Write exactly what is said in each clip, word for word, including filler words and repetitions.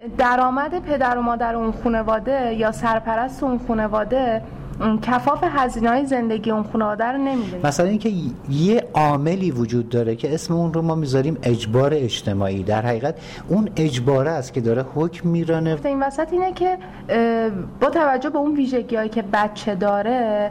درآمد پدر و مادر اون خانواده یا سرپرست اون خانواده کفاف هزینه‌های زندگی اون خانواده رو نمیده. مثلا اینکه یه عاملی وجود داره که اسم اون رو ما میذاریم اجبار اجتماعی، در حقیقت اون اجباره است که داره حکم میرانه. این وسط اینه که با توجه به اون ویژگی‌هایی که بچه داره،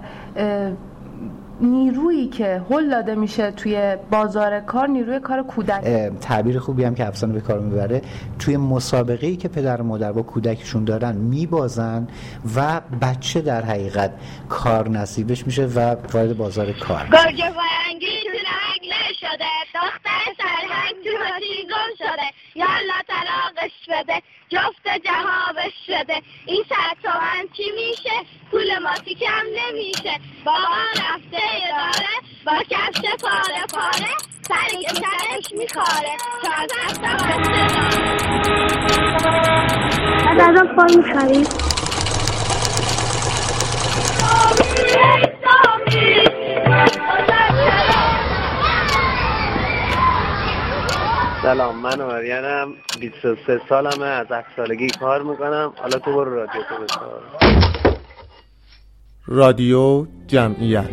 نیرویی که هل داده میشه توی بازار کار نیروی کار کودک. تعبیر خوبی هم که افسانه به کار میبره، توی مسابقه‌ای که پدر و مادر با کودکشون دارن میبازن و بچه در حقیقت کار نصیبش میشه و وارد بازار کار. گرگ فرنگی تو نگله شده، دختر سرهنگ تو هاتی گم شده، یالا طلاقش بده، جفت جهابش شده، این سر تومن چی میشه؟ پول ماتی کم نمیشه، بابا رفته داره با کفش پاره پاره، سری که سرش میخاره، چهار دسته بسته داره. از ازم پای میخواری؟ سلام، من آریانم، بیست و سه سالمه، از هفت سالگی کار میکنم. حالا تو برو رادیو تو بسار. رادیو جمعیت.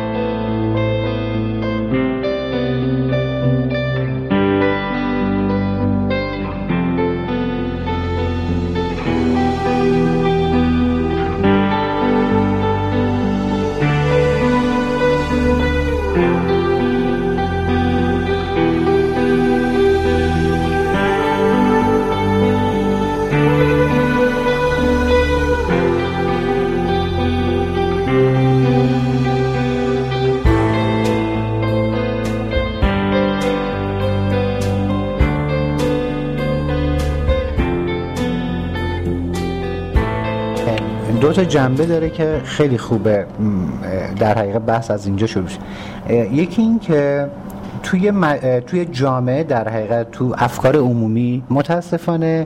دو تا جنبه داره که خیلی خوبه در حقیقت بحث از اینجا شروع شه. یکی این که توی م... توی جامعه در حقیقت تو افکار عمومی متاسفانه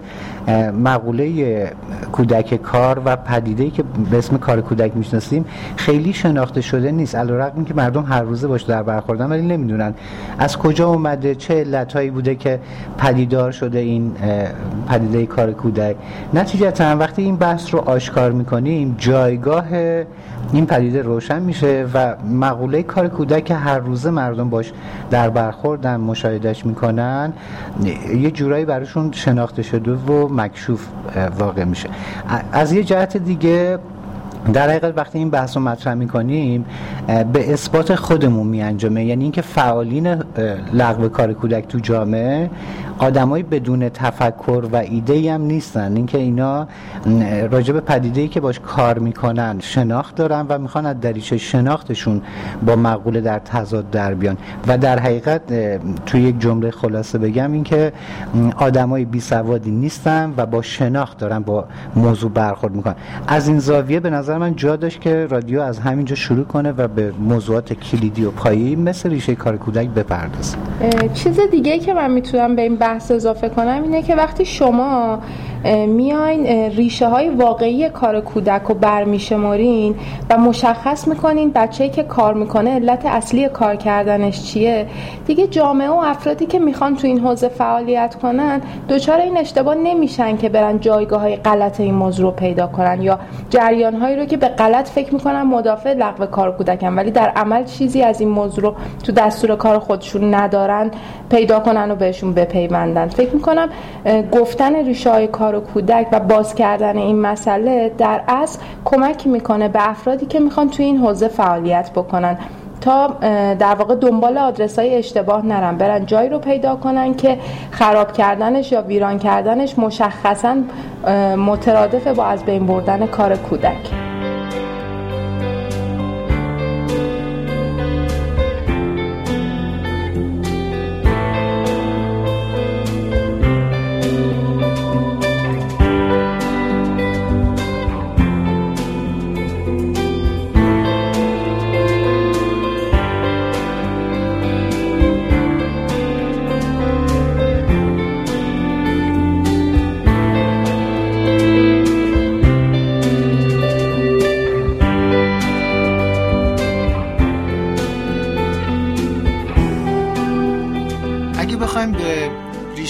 مقوله کودک کار و پدیده‌ای که به اسم کار کودک میشناسیم خیلی شناخته شده نیست، علیرغم اینکه مردم هر روزه باش در برخوردن ولی نمیدونن از کجا اومده، چه علتایی بوده که پدیدار شده این پدیده کار کودک. نتیجتا وقتی این بحث رو آشکار میکنیم جایگاه این پدیده روشن میشه و مقوله کار کودک که هر روزه مردم باش در برخوردن مشاهدهش میکنن یه جورایی براشون شناخته شده و مکشوف واقع میشه. از یه جهت دیگه در حقیقت وقتی این بحث رو مطرح میکنیم به اثبات خودمون میانجامه، یعنی اینکه فعالین لغو کار کودک تو جامعه آدمای بدون تفکر و ایده‌ای هم نیستن، اینکه اینا راجع به پدیده‌ای که باش کار میکنن شناخت دارن و میخوان از دریچه شناختشون با مقوله در تضاد در بیان و در حقیقت توی یک جمله خلاصه بگم اینکه آدمای بی سوادی نیستن و با شناخت دارن با موضوع برخورد میکنن. از این زاویه به نظر من جا داشت که رادیو از همینجا شروع کنه و به موضوعات کلیدی و پایه‌ای مثل ریشه کار کودک بپردازه. چیز دیگه‌ای که من میتونم به این بحث اضافه کنم اینه که وقتی شما میاین ریشه های واقعی کار کودک رو برمیشمارین و مشخص میکنین بچه‌ای که کار میکنه علت اصلی کار کردنش چیه، دیگه جامعه و افرادی که میخوان تو این حوزه فعالیت کنن دچار این اشتباه نمیشن که برن جایگاه های غلط این موضوع رو پیدا کنن یا جریان هایی رو که به غلط فکر میکنن مدافع لغو کار کودکن ولی در عمل چیزی از این موضوع رو تو دستور کار خودشون ندارن پیدا کنن و بهشون بپیوندن. فکر میکنم گفتن ریشه های کار و کودک و باز کردن این مسئله در اصل کمک میکنه به افرادی که میخوان توی این حوزه فعالیت بکنن تا در واقع دنبال آدرس‌های اشتباه نرن، برن جایی رو پیدا کنن که خراب کردنش یا ویران کردنش مشخصاً مترادف با از بین بردن کار کودک.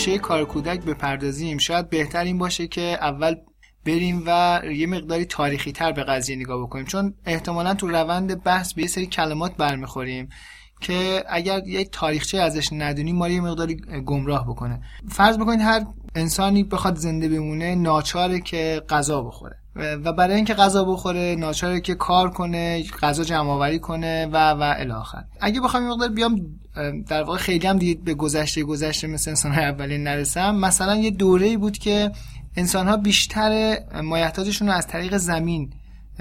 ریشه کار کودک بپردازیم، شاید بهتر این باشه که اول بریم و یه مقداری تاریخی تر به قضیه نگاه بکنیم، چون احتمالاً تو روند بحث به یه سری کلمات برمیخوریم که اگر یک تاریخچه ازش ندونیم ما رو یه مقداری گمراه بکنه. فرض بکنید هر انسانی بخواد زنده بمونه ناچاره که غذا بخوره و برای اینکه غذا بخوره ناچاره که کار کنه، غذا جمع آوری کنه و و الی آخر. اگه بخوام مقدار بیام در واقع خیلی هم دیگه به گذشته گذشته مثل انسان‌های اولیه نرسم، مثلا یه دوره‌ای بود که انسان‌ها بیشتر مایحتاجشون رو از طریق زمین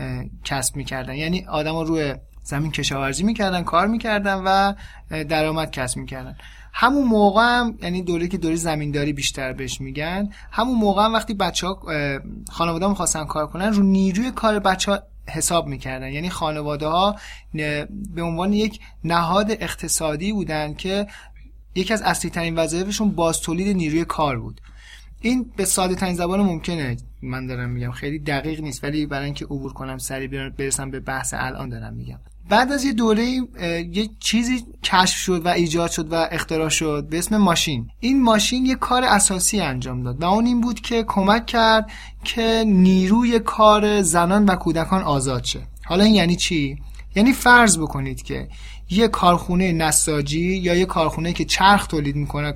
کسب می‌کردن، یعنی آدم‌ها روی زمین کشاورزی می‌کردن، کار می‌کردن و درآمد کسب می‌کردن. همون موقع هم، یعنی دوره که دوره زمینداری بیشتر بهش میگن، همون موقع هم وقتی بچه‌ها خانواده‌ها می‌خواستن کار کنن رو نیروی کار بچه‌ها حساب می‌کردن، یعنی خانواده‌ها به عنوان یک نهاد اقتصادی بودن که یکی از اصلی ترین وظایفشون باز تولید نیروی کار بود. این به ساده ترین زبان ممکنه من دارم میگم، خیلی دقیق نیست، ولی برای اینکه عبور کنم سریع برسم به بحث الان دارم میگم. بعد از یه دوره یه چیزی کشف شد و ایجاد شد و اختراع شد به اسم ماشین. این ماشین یه کار اساسی انجام داد و اون این بود که کمک کرد که نیروی کار زنان و کودکان آزاد شه. حالا این یعنی چی؟ یعنی فرض بکنید که یه کارخونه نساجی یا یه کارخونه که چرخ تولید میکنه،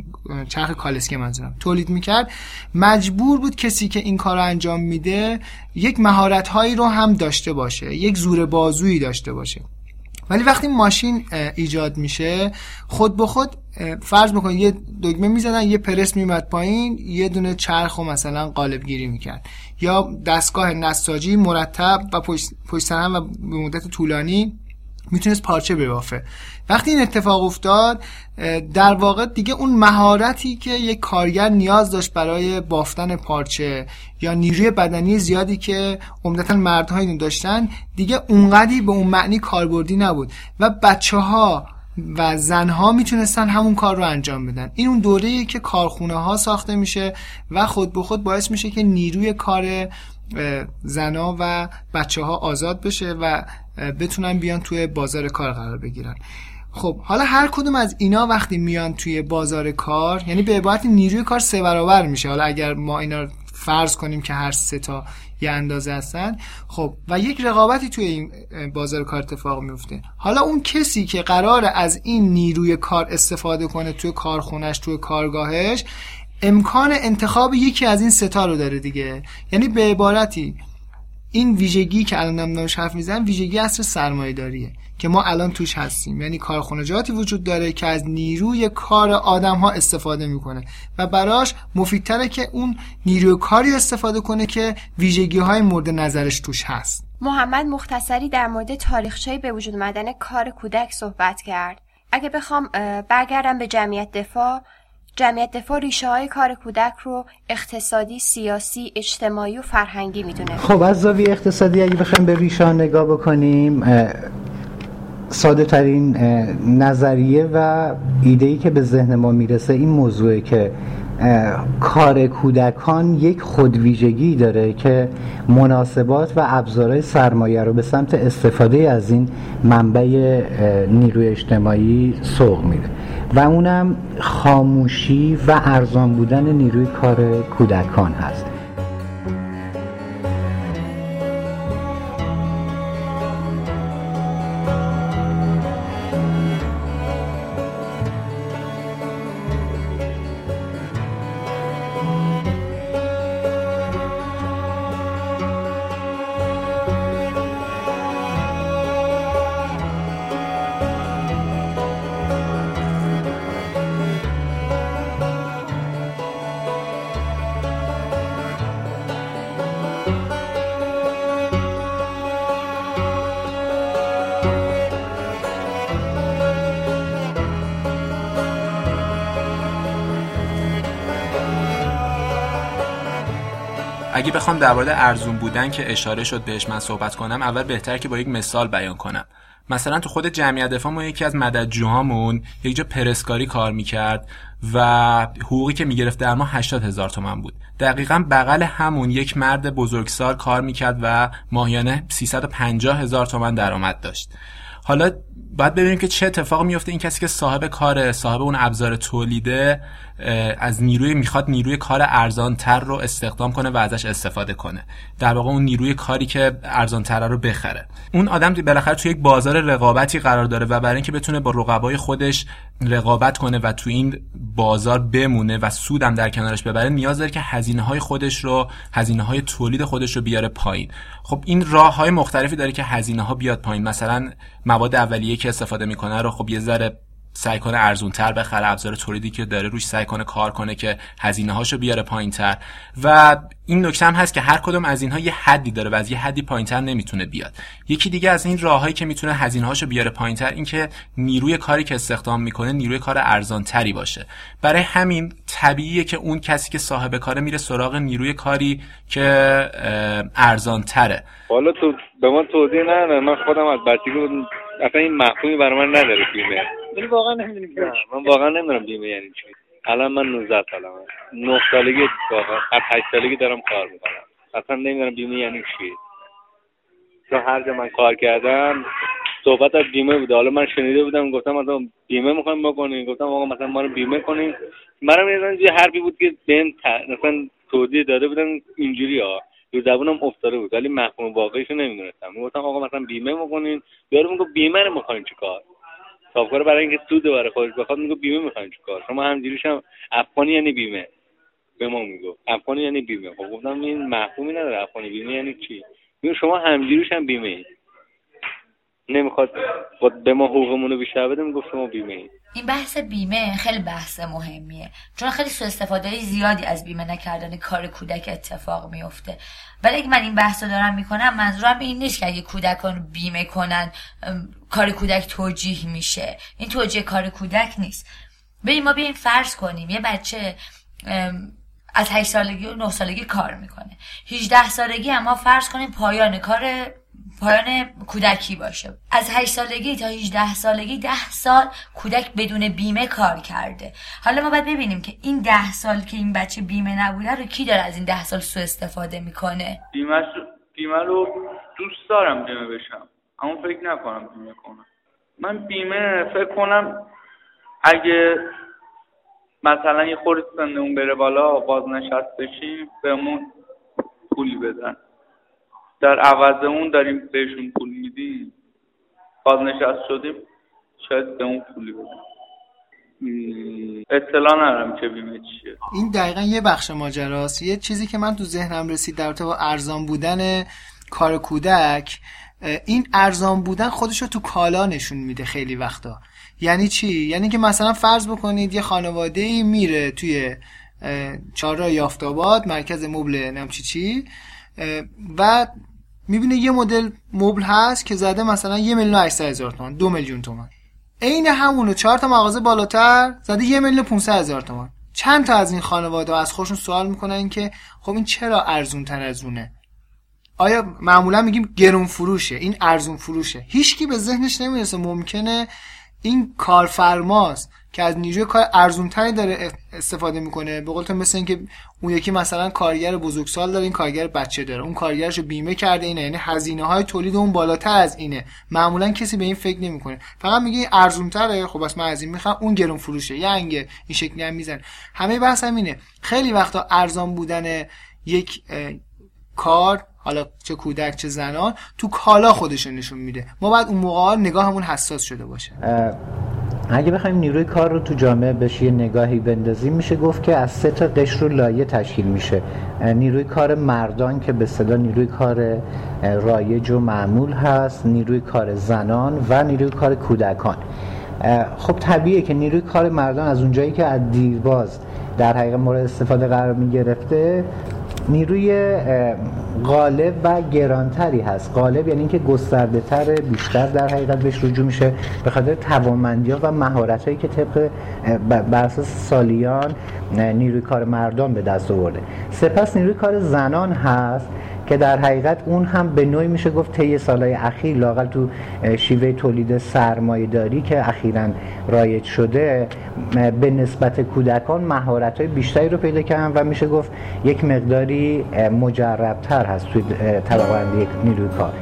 چرخ کالسکه منظورم، تولید میکرد، مجبور بود کسی که این کار رو انجام میده یک مهارت‌هایی رو هم داشته باشه، یک زور بازویی داشته باشه. ولی وقتی ماشین ایجاد میشه خود به خود فرض میکنید یه دکمه میزدن، یه پرس میمد پایین، یه دونه چرخ رو مثلا قالب گیری میکرد، یا دستگاه نساجی مرتب و پشت سر هم و به مدت طولانی میتونست پارچه ببافه. وقتی این اتفاق افتاد در واقع دیگه اون مهارتی که یک کارگر نیاز داشت برای بافتن پارچه یا نیروی بدنی زیادی که عمدتاً مردها اینو داشتن دیگه اونقدی به اون معنی کاربردی نبود و بچه‌ها و زنها میتونستن همون کار رو انجام بدن. این اون دوره‌ایه که کارخونه ها ساخته میشه و خود به خود باعث میشه که نیروی کار زنا و بچه ها آزاد بشه و بتونن بیان توی بازار کار قرار بگیرن. خب حالا هر کدوم از اینا وقتی میان توی بازار کار، یعنی به عبارت نیروی کار سه برابر میشه. حالا اگر ما اینا فرض کنیم که هر سه تا یه اندازه هستن، خب و یک رقابتی توی این بازار کار اتفاق میفته. حالا اون کسی که قراره از این نیروی کار استفاده کنه توی کارخونش، توی کارگاهش، امکان انتخاب یکی از این ستا رو داره دیگه. یعنی به عبارتی این ویژگی که الان نامش حرف میزنم ویژگی اصل سرمایه‌داریه که ما الان توش هستیم. یعنی کارخانجاتی وجود داره که از نیروی کار آدم ها استفاده میکنه و براش مفیدتره که اون نیروی کاری استفاده کنه که ویژگی های مورد نظرش توش هست. محمد مختصری در مورد تاریخچه به وجود آمدن کار کودک صحبت کرد. اگه بخوام برگردم به جمعیت دفاع، جمعیت دفاع ریشه های کار کودک رو اقتصادی، سیاسی، اجتماعی و فرهنگی میدونه. خب از زاویه اقتصادی اگه بخوایم به ریشه ها نگاه بکنیم، ساده ترین نظریه و ایده‌ای که به ذهن ما میرسه این موضوعه که کار کودکان یک خودویژگی داره که مناسبات و ابزارهای سرمایه رو به سمت استفاده از این منبع نیروی اجتماعی سوق میده و اونم خاموشی و ارزان بودن نیروی کار کودکان هست. اگه بخوام در مورد ارزون بودن که اشاره شد بهش من صحبت کنم، اول بهتر که با یک مثال بیان کنم. مثلا تو خود جمعیت دفاع ما یکی از مددجوهامون یک جا پرسکاری کار میکرد و حقوقی که میگرفت در ماه هشتاد هزار تومان بود. دقیقاً بغل همون یک مرد بزرگسال کار میکرد و ماهیانه سیصد و پنجاه هزار تومان درآمد داشت. حالا باید ببینیم که چه اتفاقی میفته این کسی که صاحب کار، صاحب اون ابزار تولیده، از نیروی میخواد نیروی کار ارزانتر رو استخدام کنه و ازش استفاده کنه، در واقع اون نیروی کاری که ارزانتر رو بخره. اون آدم بالاخره توی یک بازار رقابتی قرار داره و برای اینکه بتونه با رقبای خودش رقابت کنه و تو این بازار بمونه و سودم در کنارش ببره، نیاز داره که هزینه‌های خودش رو، هزینه‌های تولید خودش رو بیاره پایین. خب این راه‌های مختلفی داره که هزینه‌ها بیاد پایین. مثلا مواد اولیه که استفاده میکنه رو خب یه ذره سعی کنه ارزونتر بخره، ابزار تولیدی که داره روش سعی کنه کار کنه که هزینه‌هاشو بیاره پایین‌تر. و این نکته هم هست که هر کدوم از اینها یه حدی داره و از یه حدی پایین‌تر نمیتونه بیاد. یکی دیگه از این راههایی که میتونه هزینه‌هاشو بیاره پایین‌تر این که نیروی کاری که استخدام میکنه نیروی کار ارزانتری باشه. برای همین طبیعیه که اون کسی که صاحب کاره میره سراغ نیروی کاری که ارزانتره. حالا تو به من توضیح نده، من خودم از بچگی اصلا این مفهومی برای من نداره بیمه. من واقعا نمیدونم من واقعا نمیدونم بیمه یعنی چی. الان من نوزده سالمه، نه سالگی واقعا از هشت سالگی دارم کار میکنم، اصلا نمیدونم بیمه یعنی چی. تو هر جا من کار کردم صحبت از بیمه بوده. حالا من شنیده بودم گفتم مثلا بیمه میخوایم بکنیم، گفتم آقا مثلا ما رو بیمه کنین. منم یه حرفی بود که بهم مثلا توضیح داده بودن اینجوریه، رو زبونم افتاده بود ولی مفهوم واقعیشو نمیدونستم. گفتم آقا مثلا بیمه میکنین، یارو میگه بیمه رو میخواین چیکار؟ صاحبکار برای اینکه سود برای خودش بخواد میگه بیمه میخواین چیکار؟ شما همجوریش هم افغانی یعنی بیمه به ما میگه، افغانی یعنی بیمه. خب گفتم این مفهومی نداره، افغانی بیمه یعنی چی؟ میگه شما همجوریش هم بیمه ای. نمیخواد به ما حقوقمون رو بیشتر بده، میگه شما بیمه ای. این بحث بیمه خیلی بحث مهمیه، چون خیلی سوء استفاده زیادی از بیمه نکردن کار کودک اتفاق میفته. ولی اگه من این بحث رو دارم میکنم منظورم این نیست که اگه کودکان بیمه کنن کار کودک توجیه میشه. این توجیه کار کودک نیست. بریم ما بیایم فرض کنیم یه بچه از هشت سالگی و نه سالگی کار میکنه، هجده سالگی اما فرض کنیم پایان کار پایان کودکی باشه. از هشت سالگی تا هجده سالگی ده سال کودک بدون بیمه کار کرده. حالا ما باید ببینیم که این ده سال که این بچه بیمه نبوده رو کی داره از این ده سال سوء استفاده میکنه. بیمه بیمه رو دوست دارم بیمه بشم، اما فکر نکنم بیمه کنم. من بیمه فکر کنم اگه مثلا یه خورده سنمون بره بالا بازنشسته بشیم بهمون پولی بدن، در عوض اون داریم بهشون پول میدیم، بازنشسته شدیم شاید به اون پولی بدیم. اطلاع ندارم که بیمه چیه. این دقیقا یه بخش ماجراست. یه چیزی که من تو ذهنم رسید در رابطه با ارزان بودن کار کودک، این ارزان بودن خودشو تو کالا نشون میده خیلی وقتا. یعنی چی؟ یعنی که مثلا فرض بکنید یه خانواده‌ای میره توی چهارراه یافت‌آباد مرکز مبل نم چی چی و میبینه یه مدل مبل هست که زده مثلا یه میلیون و هشتصد هزار تومان، دو میلیون تومان. عین همونو چهار تا مغازه بالاتر زده یه میلیون و پانصد هزار تومان. چند تا از این خانواده از خودشون سوال میکنن که خب این چرا ارزون تر از اونه؟ آیا معمولا میگیم گرون فروشه، این ارزون فروشه. هیچکی به ذهنش نمیرسه ممکنه این کارفرماست که از نیروی کار ارزونتری داره استفاده میکنه. به قول تو مثل این که اون یکی مثلا کارگر بزرگسال داره، این کارگر بچه داره، اون کارگرشو بیمه کرده اینه، یعنی هزینه های تولید اون بالاتر از اینه. معمولا کسی به این فکر نمیکنه، فقط میگه این ارزونتره، خب بس من از این میخوام، اون گرون فروشه، یه انگه این شکلی هم میزنه. همه بحث همینه. خیلی وقتا ارزان بودن یک کار، حالا چه کودک چه زنان، تو کالا خودش نشون میده. ما باید اون موقع نگاهمون حساس شده باشه. اگه بخوایم نیروی کار رو تو جامعه بهش یه نگاهی بندازیم، میشه گفت که از سه تا قشر و لایه تشکیل میشه. نیروی کار مردان که به اصطلاح نیروی کار رایج و معمول هست، نیروی کار زنان و نیروی کار کودکان. خب طبیعیه که نیروی کار مردان از اونجایی که از دیرباز در حقیقت مورد استفاده قرار میگرفته، نیروی غالب و گرانتری هست. غالب یعنی اینکه گسترده تر، بیشتر در حقیقت بهش رجوع میشه به خاطر توانمندی‌ها و مهارت‌هایی که طبق بر اساس سالیان نیروی کار مردان به دست آورده. سپس نیروی کار زنان هست که در حقیقت اون هم به نوعی میشه گفت طی سالهای اخیر لااقل تو شیوه تولید سرمایه‌داری که اخیراً رایج شده به نسبت کودکان مهارت‌های بیشتری رو پیدا کردن و میشه گفت یک مقداری مجرب‌تر هست توی طبقه بندی نیروی کار.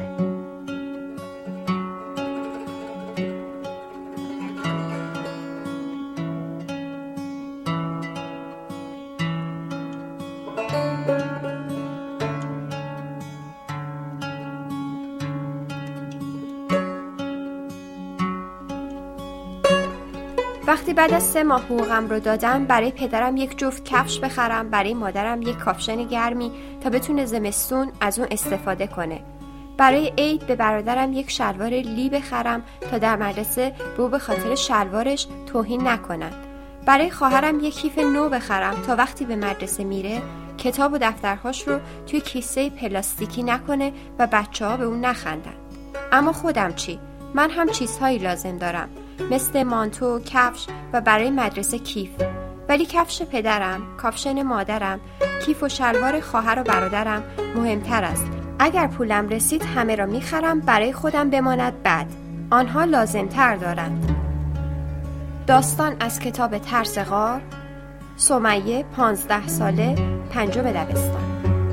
وقتی بعد از سه ماه حقوقم رو دادم، برای پدرم یک جفت کفش بخرم، برای مادرم یک کاپشن گرمی تا بتونه زمستون از اون استفاده کنه. برای عید به برادرم یک شلوار لی بخرم تا در مدرسه به او به خاطر شلوارش توهین نکنن. برای خواهرم یک کیف نو بخرم تا وقتی به مدرسه میره کتاب و دفترهاش رو توی کیسه پلاستیکی نکنه و بچه‌ها به اون نخندن. اما خودم چی؟ من هم چیزهایی لازم دارم، مثل مانتو، کفش و برای مدرسه کیف. ولی کفش پدرم، کاپشن مادرم، کیف و شلوار خواهر و برادرم مهمتر است. اگر پولم رسید همه را میخرم، برای خودم بماند بعد. آنها لازمتر دارند. داستان از کتاب ترس غار، سمیه، پانزده ساله، پنجم دبستان.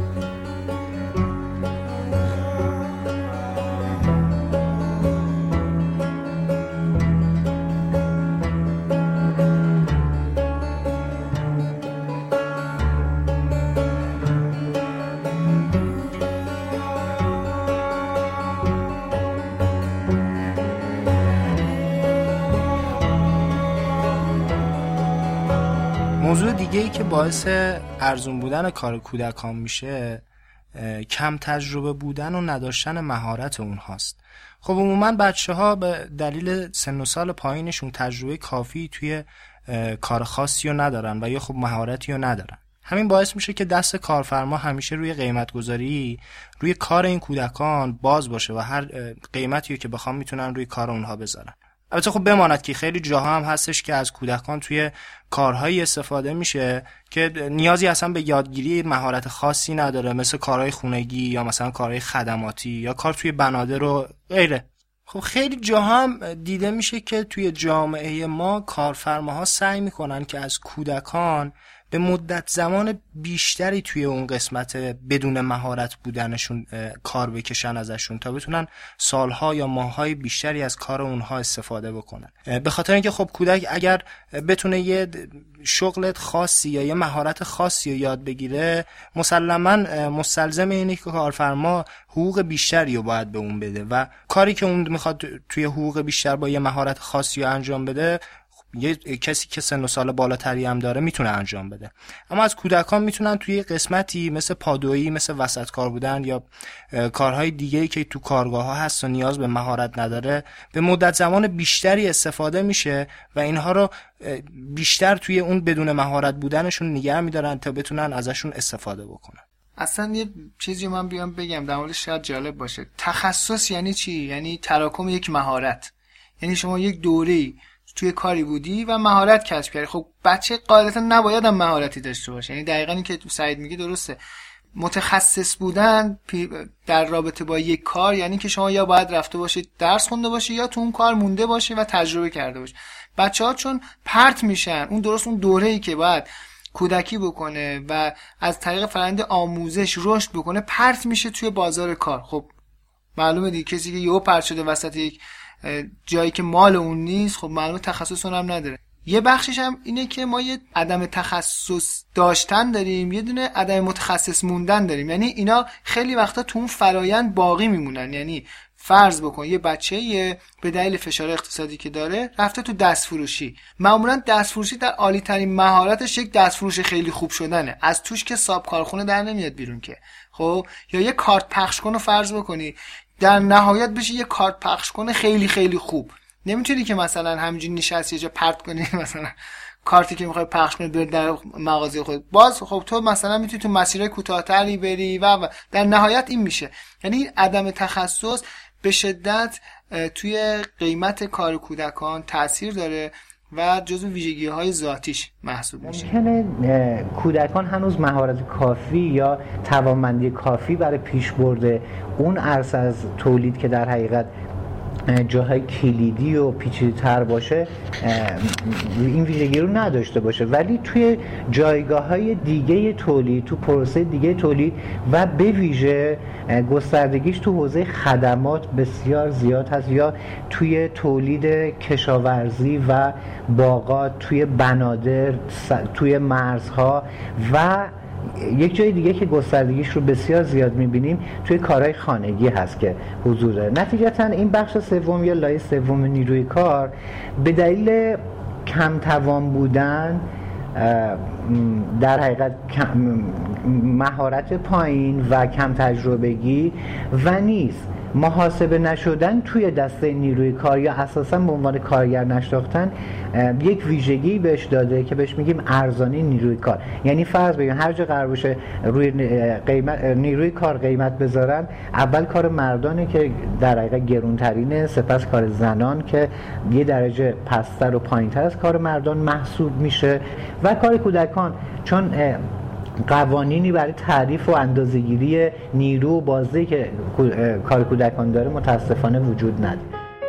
موضوع دیگه ای که باعث ارزون بودن کار کودکان میشه کم تجربه بودن و نداشتن مهارت اونهاست. خب عموما بچه ها به دلیل سن و سال پایینشون تجربه کافی توی کار خاصی رو ندارن و یا خب مهارتی رو ندارن. همین باعث میشه که دست کارفرما همیشه روی قیمت گذاری روی کار این کودکان باز باشه و هر قیمتی رو که بخوام میتونن روی کار اونها بذارن. البته خب بماند که خیلی جاها هم هستش که از کودکان توی کارهایی استفاده میشه که نیازی اصلا به یادگیری مهارت خاصی نداره، مثل کارهای خونگی یا مثلا کارهای خدماتی یا کار توی بنادر و غیره. خب خیلی جاها هم دیده میشه که توی جامعه ما کارفرماها سعی میکنن که از کودکان به مدت زمان بیشتری توی اون قسمت بدون مهارت بودنشون کار بکشن ازشون تا بتونن سالها یا ماههای بیشتری از کار اونها استفاده بکنن. به خاطر اینکه خب کودک اگر بتونه یه شغل خاصی یا یه مهارت خاصی رو یاد بگیره، مسلماً مستلزم اینه که کارفرما حقوق بیشتری رو باید به اون بده و کاری که اون میخواد توی حقوق بیشتر با یه مهارت خاصی رو انجام بده یه کسی که سن و سال بالاتری هم داره میتونه انجام بده. اما از کودکان میتونن توی قسمتی مثل پادویی، مثل وسط کار بودن یا کارهای دیگه‌ای که تو کارگاه ها هست و نیاز به مهارت نداره به مدت زمان بیشتری استفاده میشه و اینها رو بیشتر توی اون بدون مهارت بودنشون نگه میدارن تا بتونن ازشون استفاده بکنن. اصلا یه چیزی من بیام بگم در موردش شاید جالب باشه. تخصص یعنی چی؟ یعنی تراکم یک مهارت. یعنی شما یک دوره‌ای توی کاری بودی و مهارت کسب کردی. خب بچه قاعدتا نباید هم مهارتی داشته باشه. یعنی دقیقاً این که سعید میگه درسته. متخصص بودن در رابطه با یک کار یعنی که شما یا باید رفته باشید درس خونده باشی یا تو اون کار مونده باشی و تجربه کرده باشی. بچه‌ها چون پرت میشن، اون درست اون دوره‌ای که باید کودکی بکنه و از طریق فرآیند آموزش رشد بکنه پرت میشه توی بازار کار. خب معلومه دیگه کسی که یهو پرت شده وسط یک جایی که مال اون نیست، خب معلومه تخصص اونم نداره. یه بخشش هم اینه که ما یه عدم تخصص داشتن داریم، یه دونه عدم متخصص موندن داریم. یعنی اینا خیلی وقتا تو اون فرایند باقی میمونن. یعنی فرض بکن یه بچه‌ای به دلیل فشار اقتصادی که داره رفته تو دستفروشی. معمولا دستفروشی در عالی ترین مهارتش یک دستفروش خیلی خوب شدنه، از توش که صاحب کارخونه در نمیاد بیرون که. خب یا یه کارت پخش کن و فرض بکنی در نهایت بشه یه کارت پخش کنه خیلی خیلی خوب. نمیتونی که مثلا همینجوری نشستی یه جا پرت کنی مثلا کارتی که میخوای پخش کنی بر در مغازه خود. باز خب تو مثلا میتونی تو مسیرهای کوتاه‌تری بری و, و در نهایت این میشه. یعنی عدم تخصص به شدت توی قیمت کار کودکان تأثیر داره و جزو ویژگی‌های ذاتیش محسوب میشه. ممکنه کودکان هنوز مهارت کافی یا توانمندی کافی برای پیشبرد اون عرصه از تولید که در حقیقت جاهای کلیدی و پیچیده‌تر باشه این ویژگی رو نداشته باشه، ولی توی جایگاه‌های دیگه تولید، تو پروسه دیگه تولید و به ویژه گستردگیش تو حوزه خدمات بسیار زیاد هست، یا توی تولید کشاورزی و باغات، توی بنادر، توی مرزها و یک جای دیگه که گستردگیش رو بسیار زیاد می‌بینیم توی کارهای خانگی هست که حضور داره. نتیجتاً این بخش سوم یا لایه سوم نیروی کار به دلیل کم توان بودن در حقیقت مهارت پایین و کم تجربگی و نیست محاسبه نشدن توی دسته نیروی کار یا اساساً به عنوان کارگر نشناختن یک ویژگی بهش داده که بهش میگیم ارزانی نیروی کار. یعنی فرض بگیم هر جا قرار باشه روی قیمت نیروی کار قیمت بذارن، اول کار مردانه که در حقیقت گرونترینه، سپس کار زنان که یه درجه پستر و پایینتر از کار مردان محسوب میشه و کار کودکان چون قوانینی برای تعریف و اندازه‌گیری نیرو و بازدهی که کار کودکان داره متاسفانه وجود نداره.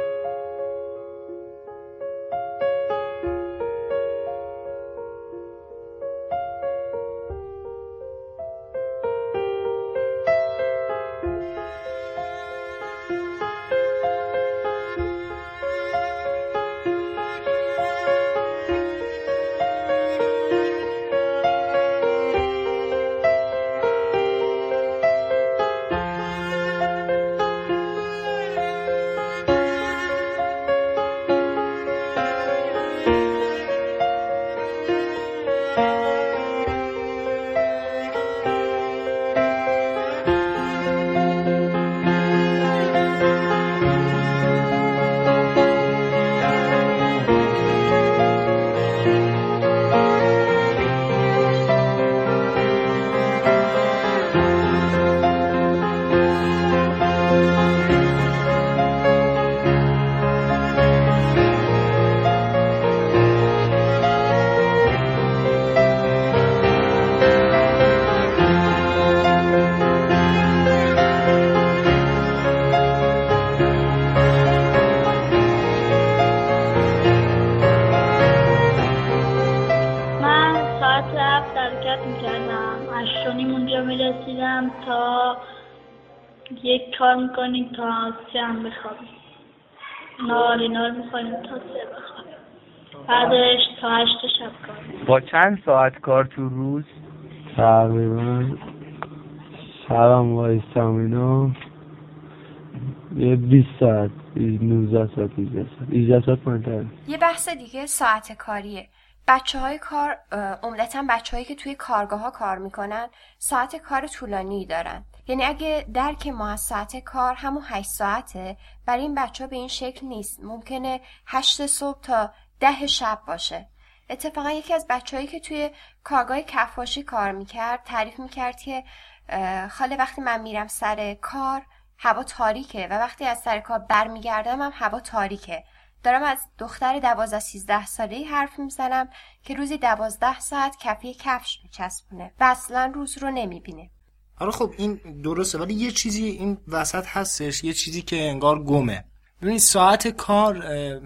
یک کار میکنیم تا سه هم بخوابیم، نهار اینا رو میکنیم تا سه بخوابیم، بعدش تا هشت شب کار. با چند ساعت کار تو روز؟ تقریبا شبم وایستم اینا یه بیست ساعت، نوزده ساعت، هجده ساعت پایین‌تر. یه بحث دیگه ساعت کاریه. بچه های کار، عمدتاً بچه هایی که توی کارگاه ها کار میکنن ساعت کار طولانی دارن. یعنی اگه درک ما از ساعت کار همون هشت ساعته، برای این بچه ها به این شکل نیست. ممکنه هشت صبح تا ده شب باشه. اتفاقا یکی از بچه هایی که توی کارگاه کفاشی کار میکرد تعریف میکرد که خاله وقتی من میرم سر کار هوا تاریکه و وقتی از سر کار برمیگردم هم هوا تاریکه. دارم از دختر دوازده سیزده ساله‌ای حرف میزنم که روزی دوازده ساعت کفی کفش میچسبونه و اصلا روز رو نمیبینه. آره خب این درسته، ولی یه چیزی این وسط هستش، یه چیزی که انگار گمه. ببینید ساعت کار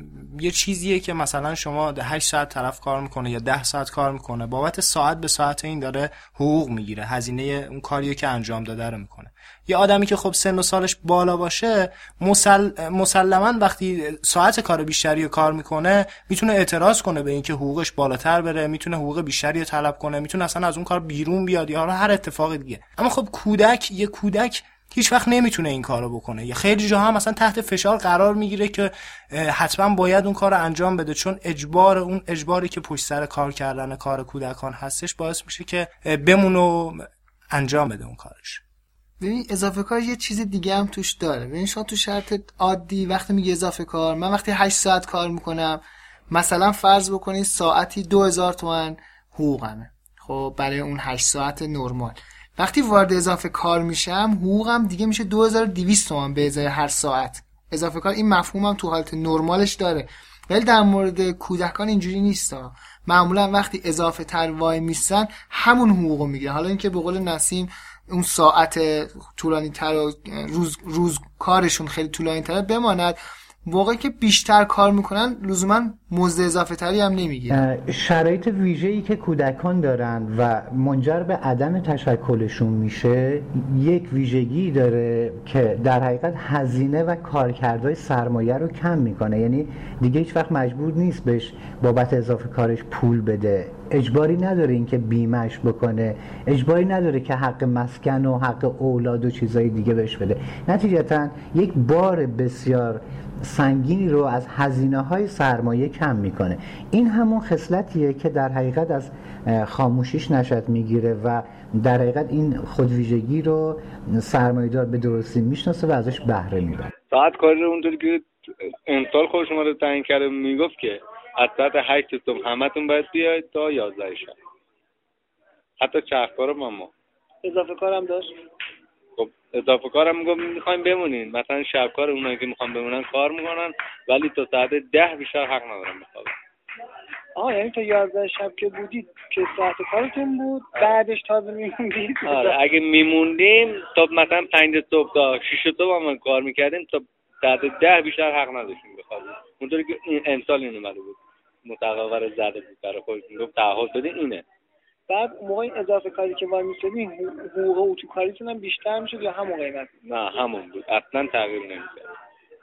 یه چیزیه که مثلا شما هشت ساعت طرف کار میکنه یا ده ساعت کار میکنه، بابت ساعت به ساعت این داره حقوق میگیره، هزینه اون کاریه که انجام داده رو میکنه. یه آدمی که خب سن و سالش بالا باشه مسل... مسلماً وقتی ساعت کار بیشتری رو کار میکنه میتونه اعتراض کنه به اینکه حقوقش بالاتر بره، میتونه حقوق بیشتری رو طلب کنه، میتونه اصلا از اون کار بیرون بیاد یا هر اتفاق دیگه. اما خب کودک، یه کودک هیچ وقت نمیتونه این کارو بکنه. یا خیلی جاها هم مثلا تحت فشار قرار میگیره که حتما باید اون کارو انجام بده، چون اجبار اون اجباری که پشت سر کار کردن کار کودکان هستش باعث میشه که بمونه و انجام بده اون کارش. ببین اضافه کار یه چیز دیگه هم توش داره. ببین شما تو شرط عادی وقتی میگه اضافه کار، من وقتی هشت ساعت کار میکنم مثلا فرض بکنید ساعتی دو هزار تومان حقوقمه، خب برای اون هشت ساعت نرمال. وقتی وارد اضافه کار میشم حقوقم دیگه میشه دو هزار و دویست تومان به ازای هر ساعت. اضافه کار این مفهومم تو حالت نرمالش داره، ولی در مورد کودکان اینجوری نیستا. معمولا وقتی اضافه تر وای میستن همون حقوقو میگیرن. حالا اینکه به قول نسیم اون ساعت طولانی تر و روز روز کارشون خیلی طولانی تره بماند، موقعی که بیشتر کار میکنن لزوما مزد اضافه تری هم نمیگیرن. شرایط ویژه‌ای که کودکان دارن و منجر به عدم تشکلشون میشه یک ویژگی داره که در حقیقت هزینه و کارکردهای سرمایه رو کم میکنه. یعنی دیگه هیچ وقت مجبور نیست بهش بابت اضافه کارش پول بده، اجباری نداره این که بیمهش بکنه، اجباری نداره که حق مسکن و حق اولاد و چیزای دیگه بهش بده. نتیجتا یک بار بسیار سنگینی رو از هزینه‌های سرمایه کم میکنه. این همون خصلتیه که در حقیقت از خاموشیش نشأت میگیره و در حقیقت این خودویژگی رو سرمایه‌دار به درستی میشناسه و ازش بهره میبره. ساعت کاری رو اونطوری که امسال خودش ما رو تعیین کرده میگفت که از ساعت هشت صبح همتون باید بیاید تا یازده شب. حتی چرخکارم ما اضافه کارم داشت. خب اضافه کارم میگم میخوایم بمونین، مثلا شب کار اونایی که میخوان بمونن کار میکنن ولی تا ساعت ده بیشتر حق ندارن بخوابن. آها یعنی تا یازده شب که بودید که ساعت کارتون بود، بعدش تازه میموندید؟ آره اگه میموندیم تا مثلا پنج صبح تا شش صبح هم کار میکردیم تا ساعت ده بیشتر حق نداشتیم بخوابیم. اونطوری که این امسال این اومده بود متقاور زده بود برای خودتون گفت تعهد بدین اینه. بعد موقع اضافه کاری که وای می‌شدین حقوق اتوکاریتون هم بیشتر میشد یا همون قیمت؟ نه همون بود، اصلا تغییر نمی‌کرد.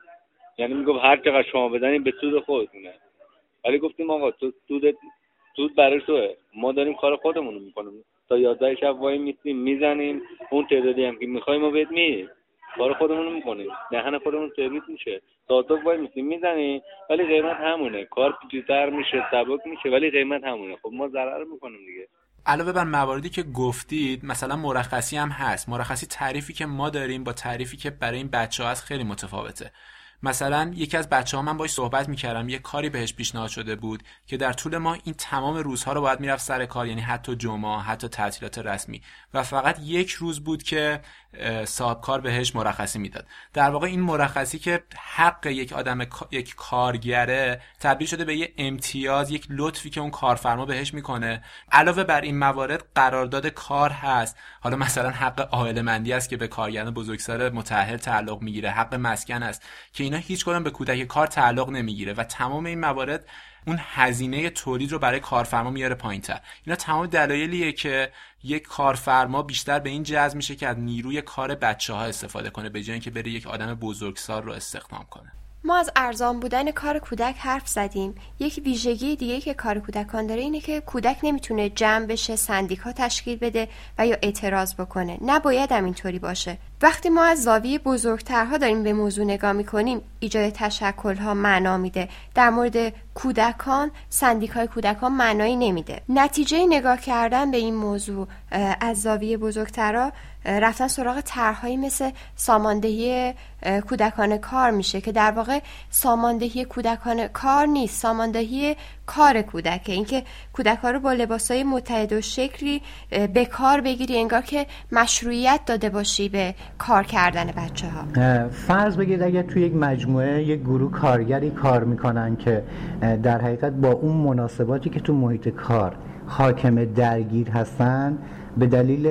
یعنی میگفت هر چقدر شما بدنین به سود خودتونه. ولی گفتیم آقا تو سود سود برای توئه، ما داریم کار خودمون رو میکنیم. تا یازده شب وای میستیم میزنیم، اون تعدادی هم که میخوایم ما بهت میدیم، کار خودمون رو میکنیم، دهن خودمون سرویس میشه. تا تو وای میستیم میزنیم ولی قیمت همونه، کار پیچیده‌تر میشه، سبک میشه ولی قیمت همونه. خب ما ضرر میکنیم دیگه. علاوه بر مواردی که گفتید مثلا مرخصی هم هست. مرخصی تعریفی که ما داریم با تعریفی که برای این بچه‌ها هست خیلی متفاوته. مثلا یکی از بچه‌ها من باهاش صحبت می‌کردم، یه کاری بهش پیشنهاد شده بود که در طول ماه این تمام روزها رو باید میرفت سر کار، یعنی حتی جمعه، حتی تعطیلات رسمی، و فقط یک روز بود که صاحب کار بهش مرخصی میداد. در واقع این مرخصی که حق یک آدم یک کارگره تبدیل شده به یه امتیاز، یک لطفی که اون کارفرما بهش میکنه. علاوه بر این موارد قرارداد کار هست. حالا مثلا حق عائله‌مندی است که به کارگران بزرگسال متأهل تعلق میگیره، حق مسکن است که اینا هیچ کدوم به کودک کار تعلق نمیگیره و تمام این موارد اون هزینه تولید رو برای کارفرما میاره پایین‌تر. اینا تمام دلایلیه که یک کارفرما بیشتر به این جذب میشه که از نیروی کار بچه‌ها استفاده کنه به جای اینکه بره یک آدم بزرگسال رو استخدام کنه. ما از ارزان بودن کار کودک حرف زدیم. یک ویژگی دیگه که کار کودکان داره اینه که کودک نمیتونه جمع بشه، سندیکا تشکیل بده و یا اعتراض بکنه. نباید هم اینطوری باشه. وقتی ما از زاویه بزرگترها داریم به موضوع نگاه میکنیم، ایجاد تشکل‌ها معنا میده. در مورد کودکان، سندیکای کودکان معنایی نمیده. نتیجه نگاه کردن به این موضوع از زاویه بزرگترها رفتن سراغ طرح‌هایی مثل ساماندهی کودکان کار میشه که در واقع ساماندهی کودکان کار نیست، ساماندهی کار کودکه. اینکه کودک‌ها رو با لباسای متحد و شکلی به کار بگیری انگار که مشروعیت داده باشی به کار کردن بچه‌ها. فرض بگید اگر توی یک مجموعه یک گروه کارگری کار میکنن که در حقیقت با اون مناسباتی که تو محیط کار حاکم درگیر هستن، به دلیل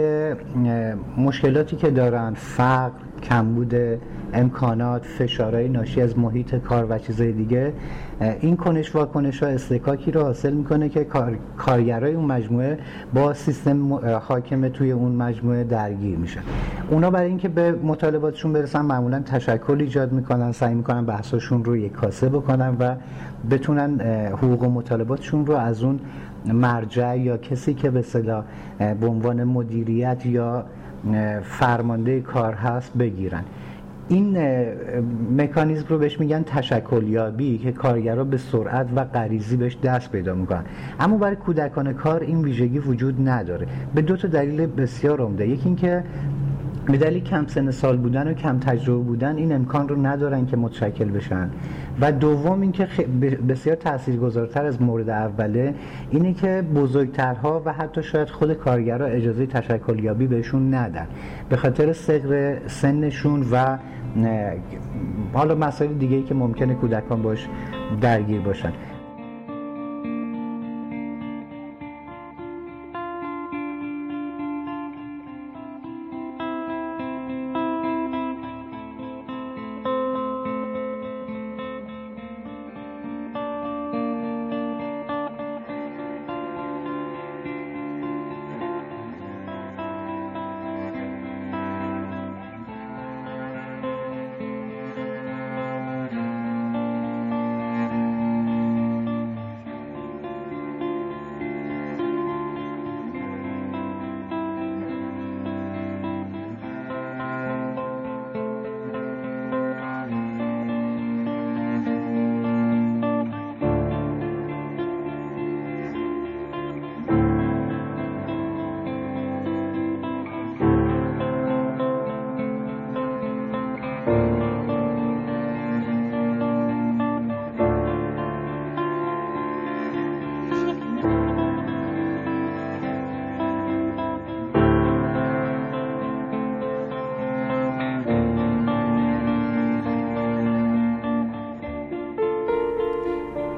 مشکلاتی که دارن، فقر، کمبود امکانات، فشارهای ناشی از محیط کار و چیزهای دیگه، این کنش واکنش ها استکاکی رو حاصل میکنه که کار، کارگرای اون مجموعه با سیستم حاکم توی اون مجموعه درگیر میشن. اونا برای اینکه به مطالباتشون برسن معمولا تشکل ایجاد میکنن، سعی میکنن بحثاشون رو یک کاسه بکنن و بتونن حقوق و مطالباتشون رو از اون مرجع یا کسی که به اصطلاح به عنوان مدیریت یا فرمانده کار هست بگیرن. این مکانیزم رو بهش میگن تشکلیابی که کارگرها به سرعت و غریزی بهش دست پیدا میکنن. اما برای کودکان کار این ویژگی وجود نداره به دو تا دلیل بسیار عمده. یکی این که به دلیل کم سن سال بودن و کم تجربه بودن این امکان رو ندارن که متشکل بشن، و دوم این که بسیار تاثیرگذارتر از مورد اوله اینه که بزرگترها و حتی شاید خود کارگرها اجازه تشکلیابی بهشون ندن به خاطر صغر سنشون و حالا مسائل دیگه‌ای که ممکنه کودکان باش درگیر باشن.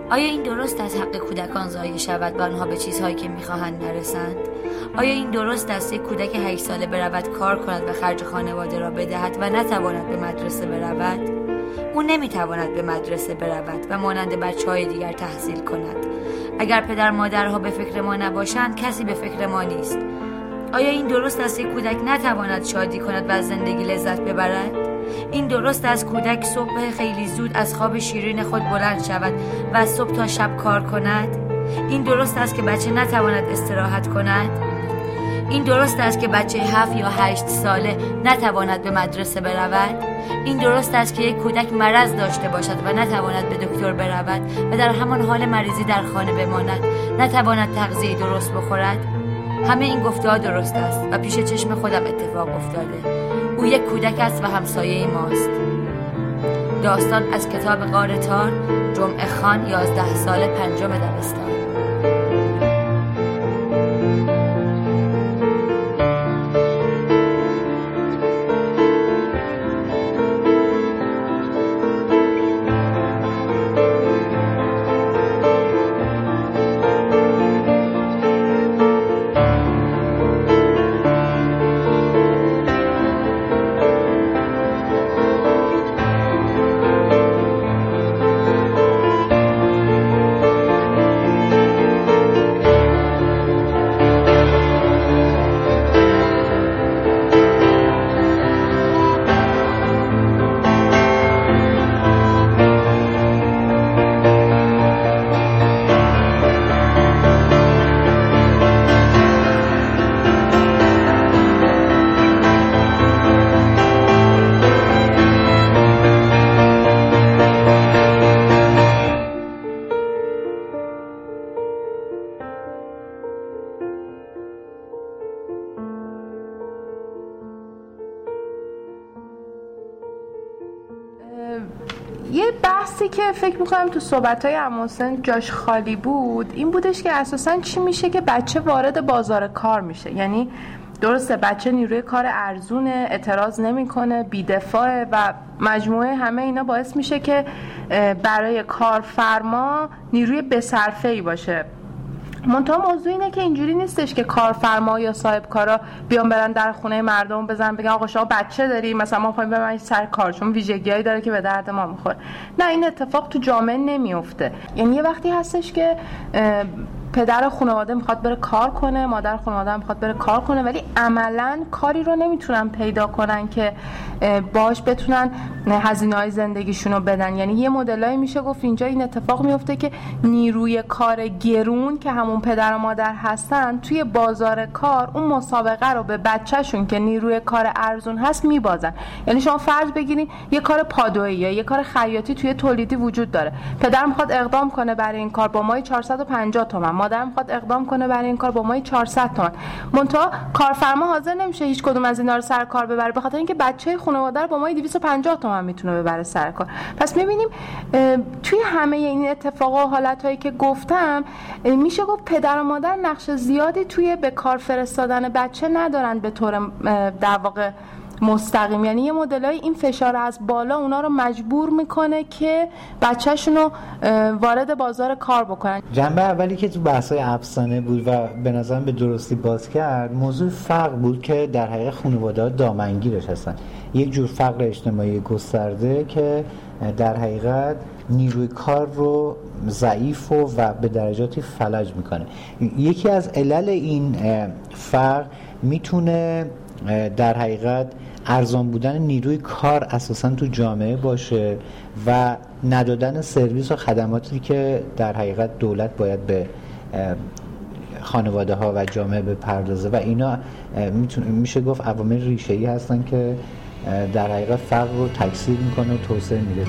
آیا این درست از حق کودکان ضایع شود و آنها به چیزهایی که می‌خواهند نرسند؟ آیا این درست است یک کودک هشت ساله برود کار کند و خرج خانواده را بدهد و نتواند به مدرسه برود؟ او نمی‌تواند به مدرسه برود و مانند بچه‌های دیگر تحصیل کند. اگر پدر مادرها به فکر ما نباشند، کسی به فکر ما نیست. آیا این درست است یک کودک نتواند شادی کند و از زندگی لذت ببرد؟ این درست است کودک صبح خیلی زود از خواب شیرین خود بلند شود و از صبح تا شب کار کند؟ این درست است که بچه نتواند استراحت کند؟ این درست است که بچه هفت یا هشت ساله نتواند به مدرسه برود؟ این درست است که یک کودک مرض داشته باشد و نتواند به دکتر برود و در همان حال مریضی در خانه بماند، نتواند تغذیه درست بخورد؟ همه این گفته‌ها درست است و پیش چشم خودم اتفاق افتاده. او یک کودک است و همسایه ماست. داستان از کتاب غار تار، جمعه خان، یازده ساله، پنجم دبستان. یه بحثی که فکر میکنم تو صحبت‌های عمو حسین جاش خالی بود این بودش که اساساً چی میشه که بچه وارد بازار کار میشه. یعنی درسته بچه نیروی کار ارزونه، اعتراض نمیکنه، بی‌دفاعه و مجموعه همه اینا باعث میشه که برای کارفرما نیروی بصرفه‌ای باشه. منتها موضوع اینه که اینجوری نیستش که کارفرما یا صاحب کارا بیان برن در خونه مردم بزنن بگن آقا شما بچه داری، مثلا ما می‌خوایم ببریم سر کار چون ویژگیایی داره که به درد ما میخوره. نه، این اتفاق تو جامعه نمیفته. یعنی یه وقتی هستش که پدر خانواده میخواد بره کار کنه، مادر خانواده میخواد بره کار کنه، ولی عملاً کاری رو نمیتونن پیدا کنن که باش بتونن هزینه‌های زندگیشون رو بدن. یعنی یه مدلایی میشه گفت اینجا این اتفاق میفته که نیروی کار گرون که همون پدر و مادر هستن توی بازار کار اون مسابقه رو به بچه‌شون که نیروی کار ارزون هست میبازن. یعنی شما فرض بگیرید یه کار پادویی یا یه کار خیاطی توی تولیدی وجود داره، پدر میخواد اقدام کنه برای این کار با مای چهارصد و پنجاه تومن، مادر میخواد اقدام کنه برای این کار با مای چهارصد تومن. منتها کارفرما حاضر نمیشه هیچ کدوم از اینا رو سر کار ببره به خاطر اینکه بچه خانواده رو با مای دویست و پنجاه تومن میتونه ببره سر کار. پس میبینیم توی همه این اتفاقا و حالتایی که گفتم میشه گفت پدر و مادر نقش زیادی توی به کار فرستادن بچه ندارن به طور در واقع مستقیم. یعنی یه مدلای این فشار از بالا اونا رو مجبور میکنه که بچه‌شون رو وارد بازار کار بکنن. جنبه اولی که تو بحث‌های افسانه بود و به نظرم به درستی باز کرد موضوع فقر بود که در حقیقت خانواده‌ها دامنگیرش هستن. یک جور فقر اجتماعی گسترده که در حقیقت نیروی کار رو ضعیف و, و به درجاتی فلج میکنه. یکی از علل این فقر میتونه در حقیقت ارزان بودن نیروی کار اساساً تو جامعه باشه و ندادن سرویس و خدماتی که در حقیقت دولت باید به خانواده ها و جامعه بپردازه و اینا میشه گفت عوامل ریشه‌ای هستن که در حقیقت فقر رو تکثیر میکنه و توسعه میده.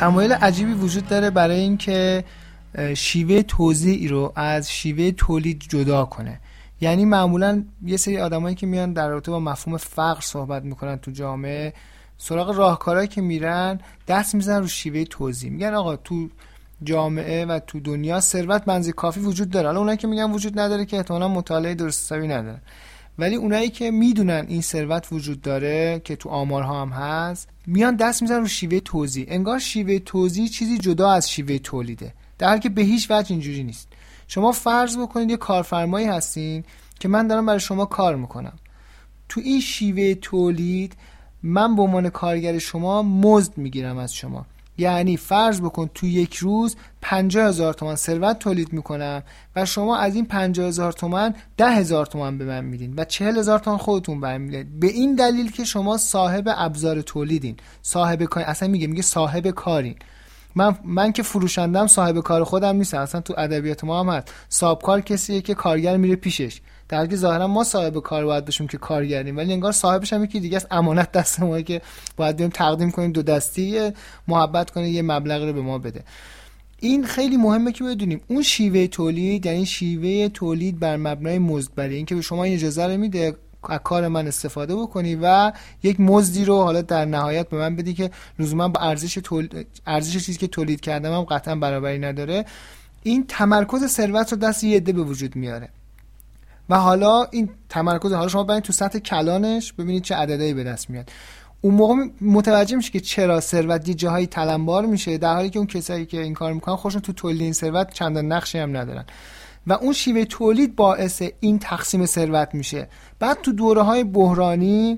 تمایل عجیبی وجود داره برای اینکه شیوه توزیع رو از شیوه تولید جدا کنه. یعنی معمولا یه سری آدمایی که میان در رابطه با مفهوم فقر صحبت میکنن تو جامعه، سراغ راهکارهایی که میرن دست میزنن رو شیوه توزیع. میگن آقا تو جامعه و تو دنیا ثروت بنزی کافی وجود داره. حالا اونایی که میگن وجود نداره که احتمالاً مطالعه درست حسابی ندارن، ولی اونایی که میدونن این ثروت وجود داره که تو آمارها هم هست، میان دست میزنن رو شیوه توزیع. انگار شیوه توزیع چیزی جدا از شیوه تولیده، در حالی که به هیچ وجه اینجوری نیست. شما فرض بکنید یه کارفرمایی هستین که من دارم برای شما کار میکنم. تو این شیوه تولید من به عنوان کارگر شما مزد میگیرم از شما. یعنی فرض بکن تو یک روز پنجاه هزار تومان ثروت تولید میکنم و شما از این پنجاه هزار تومان ده هزار تومان به من میدین و چهل هزار تومان خودتون برمی‌دارید. به این دلیل که شما صاحب ابزار تولیدین، صاحب کار، اصلا میگه میگه صاحب کارین. من من که فروشندم صاحب کار خودم نیستم. اصلا تو ادبیات ما هم هست صاحب کار کسیه که کارگر میره پیشش، در حالی که ظاهرا ما صاحب کار باید باشیم که کارگریم، ولی انگار صاحبش هم یکی دیگه است، امانت دست ما که باید بریم تقدیم کنیم دو دستی محبت کنه یه مبلغ رو به ما بده. این خیلی مهمه که بدونیم اون شیوه تولید، یعنی شیوه تولید بر مبنای مزدبری، این که به شما این اجازه رو میده از کار من استفاده بکنی و یک مزدی رو حالا در نهایت به من بدی که لزوما با ارزش تولید، ارزش چیزی که تولید کردم هم قطعا برابری نداره. این تمرکز ثروت رو دست یه عده به وجود میاره و حالا این تمرکز، حالا شما برید تو سطح کلانش ببینید چه عددی به دست میاد. اون موقع متوجه میشه که چرا ثروت یه جاهایی تلمبار میشه، در حالی که اون کسایی که این کار میکنن خودشون تو تولید این ثروت چندان نقشی هم ندارن و اون شیوه تولید باعث این تقسیم ثروت میشه. بعد تو دوره‌های بحرانی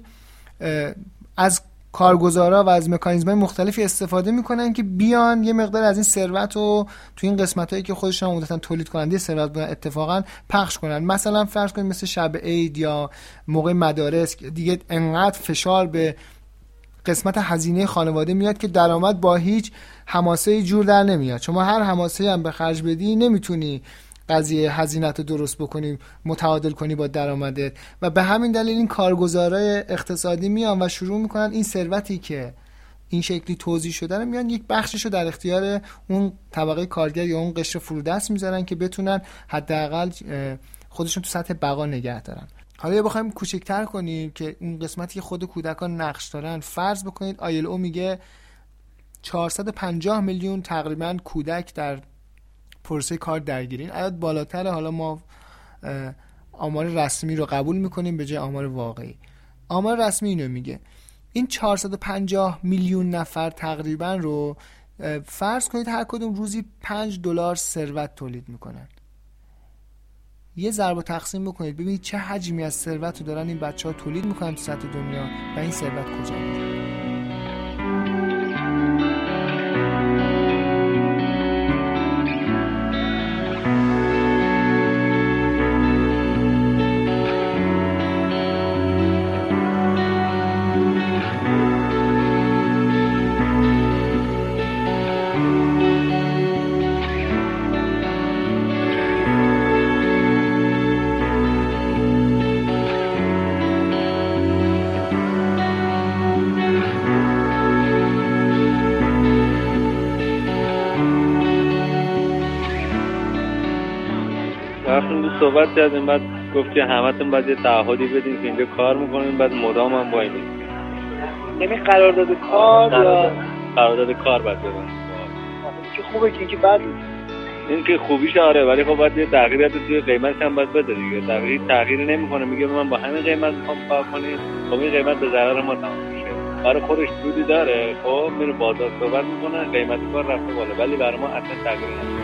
از کارگزارا و از مکانیزم‌های مختلفی استفاده میکنن که بیان یه مقدار از این ثروت رو تو این قسمتایی که خودشون عمدتاً تولید کننده ثروت بودن اتفاقا پخش کنن. مثلا فرض کنید مثل شب عید یا موقع مدارس دیگه انقدر فشار به قسمت هزینه خانواده میاد که درآمد با هیچ حماسه‌ای جور در نمیاد. شما هر حماسه‌ای هم به خرج بدی نمیتونی قضیه هزینه‌ت رو درست بکنی، متعادل کنی با درآمدت و به همین دلیل این کارگزارای اقتصادی میان و شروع میکنن این ثروتی که این شکلی توزیع شده رو میان یک بخشش رو در اختیار اون طبقه کارگر یا اون قشر فرودست میذارن که بتونن حداقل خودشون تو سطح بقا نگه دارن. حالا بخوایم کوچکتر کنیم که اون قسمتی که خود کودکان نقش دارن، فرض بکنید آیل او میگه چهارصد و پنجاه میلیون تقریبا کودک در پروسه کار درگیرین. عدد بالاتره، حالا ما آمار رسمی رو قبول میکنیم به جای آمار واقعی. آمار رسمی اینو میگه این چهارصد و پنجاه میلیون نفر تقریبا رو فرض کنید هر کدوم روزی پنج دلار ثروت تولید میکنن. یه ضرب و تقسیم بکنید ببینید چه حجمی از ثروت رو دارن این بچه‌ها تولید میکنن تو سطح دنیا و این ثروت کجا میره. صحبت کردیم، بعد گفتی همتون باید یه تعهدی بدین که اینجا کار میکنین، بعد مدام هم وای میسین. یعنی قرارداد کار یا قرارداد کار باید بدن که خوبه که اینکه بعد این که خوبیش آره، ولی خب باید یه تغییراتی توی قیمتش هم باید بده دیگه. تغییر تغییری نمیکنه، میگه من با همین قیمت میخوام کار کنید، خب این قیمت به ضرر ما تموم میشه. برای خودش سودی داره، خب میره بازار صحبت میکنه، قیمت کار رفته بالا، ولی برای ما اصلا تغییری نمیکنه.